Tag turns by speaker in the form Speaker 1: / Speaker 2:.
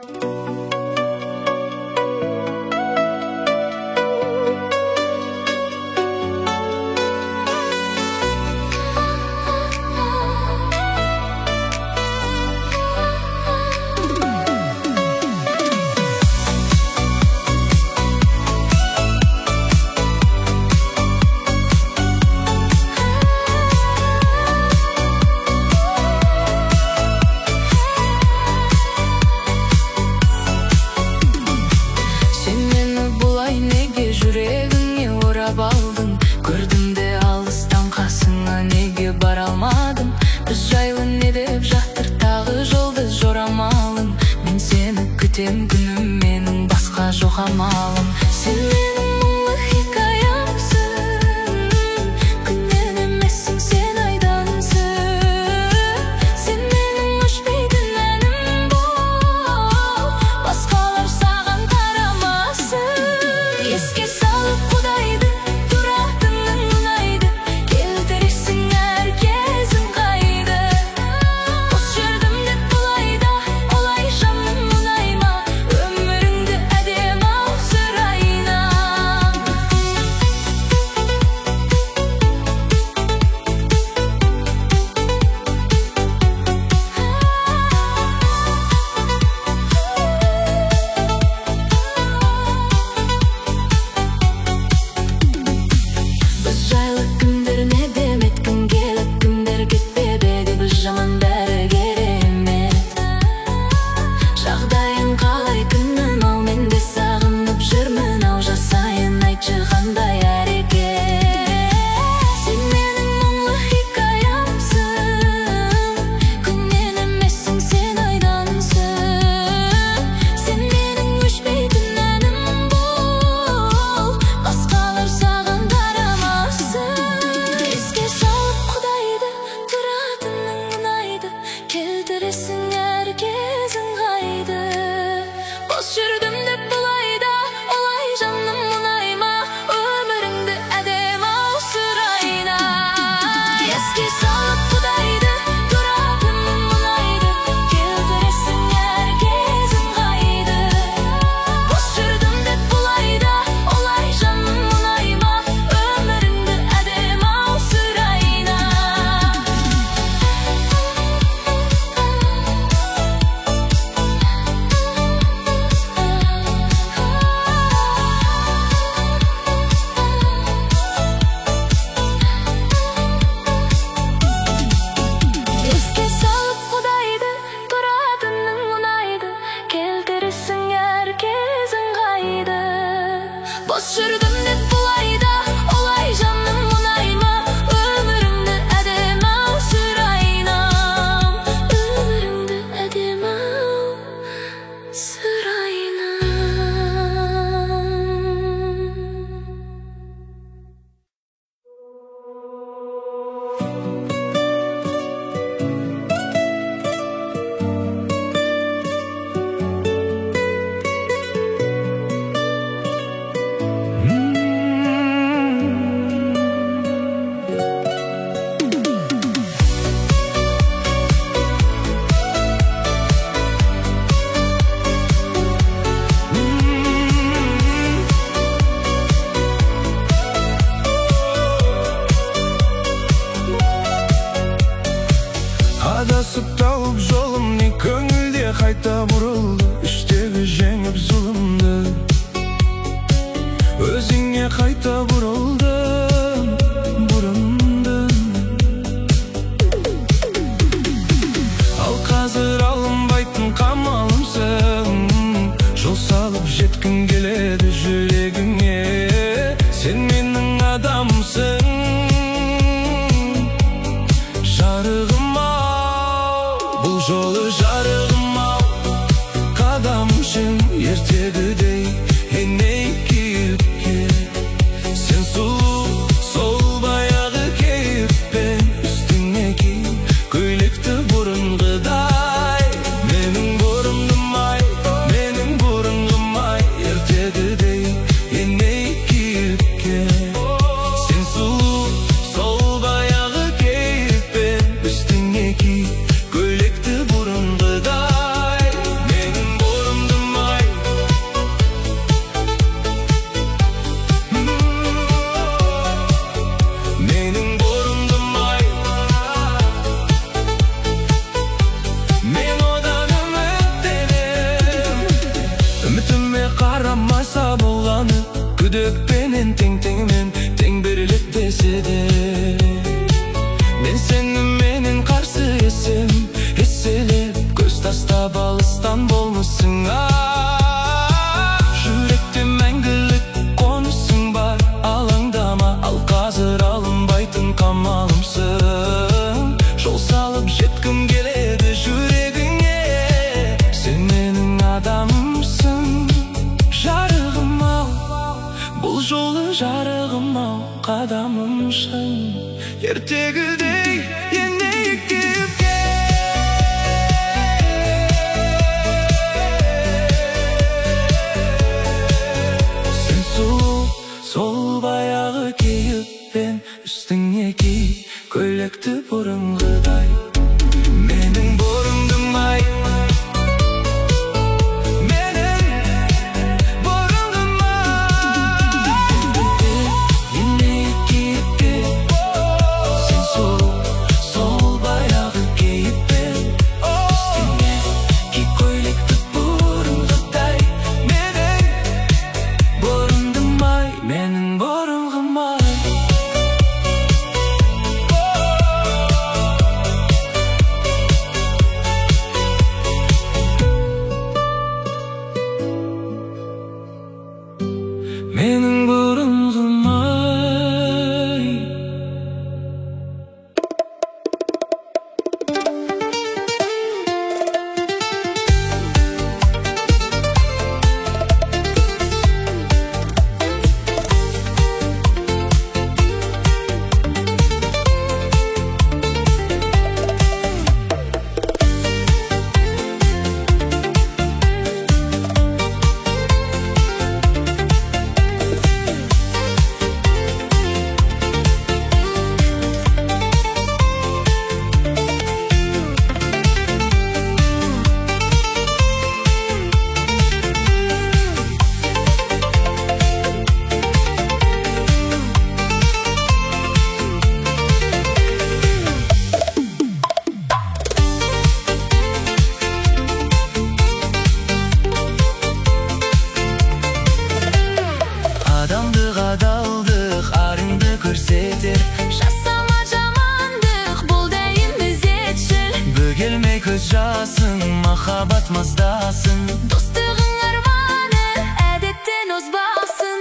Speaker 1: Күтем күнім менің басқа жоқ амалым. Сен менің мұңлы хикаямсың, күннен емессің, сен айдансың. Сен менің өшпейтін әнім бол, басқалар саған қарамасын. Еске салып Құдайды, тұратының ұнайды, келтіресің әр кезің қайды. Бос жүрдім деп бұлай да, олай жаным мұнайма, өміріңді әдем ау сұрайна. Біз жайлы күндер не демет, күн келіп күндер кетпеп еді, біз жаман бәрі керемет. Жағдайың қалай күнім ау, мен де сағынып жүрмін ау, жасайын айтшы қандай әрекет. Сен менің мұңлы хикаямсың, күннен емессің, сен айдансың. Сен менің өшпейтін әнім бол, басқалар саған қарамасын. Еске салып Құдайды, тұратының ұнайды, келтіресің әр кезің қайды. Бос жүрдім деп бұлай да, олай жаным мұнайма, өміріңді әдем ау сұрайна. Еске салып Құдайды, тұратының ұнайды, келтіресің әр кезің қайды. Бос жүрдім деп бұлай да, олай жаным мұнайма, өміріңді әдем ау сұрайна. Еске салып Құдайды, тұратының ұнайды, келтіресің әр кезің қайды. Бос жүрдім деп бұлай да, олай жаным мұнайма, өміріңді әдем ау сұрайна. Өміріңді әдем ау сұрайна.
Speaker 2: Адасып тауып жолым не көңілде қайта бұрылды, іштегі жеңіп зұлымды, өзіңе қайта бұрылдым, бұрындым. Ал қазір алынбайтын қамалымсың, жол салып жеткім келеді жүрегіңе. Сен менің адамсың, жарығым ау, бұл жолы жарығым ау, қадамшың ертегідей еней кейіпке. Сен сұлу, сол баяғы кейіппен, үстіңе ки көйлекті бұрынғыдай. Менің бұрынғым ай, менің бұрынғым ай, ертегідей еней кейіпке. Сен сұлу, сол баяғы кейіппен, үстіңе ки көйлекті бұрынғыдай. Менің бұрынғым Мүгедекпенен тең-теңмен тең берілет десе де, мен сені менен қарсы есем, еселеп көз тастап алыстан болмысың. Жүректе мәңгілік қонысың бар, алаңдама, ал қазір алынбайтын қамалымсың. Жол салып жеткім келеді жүрегіңе, сен менің адамымсың. Жарығым ау, бұл жолы жарығым ау, қадамымшың. Ертегідей енейік кейіпке, сен сұлу сол баяғы кейіппен, үстіңе ки көйлекті бұрынғыдай. Менің бұрымдым ай, менің бұрынғым ай. Адамдық адалдық арыңды көрсетер,
Speaker 1: Жасама жамандық, бұл дәйім ізетшіл.
Speaker 2: бөгелмей көз жасың, махаббат маздасын.
Speaker 1: Достығың арманы, әдеттен озбасын.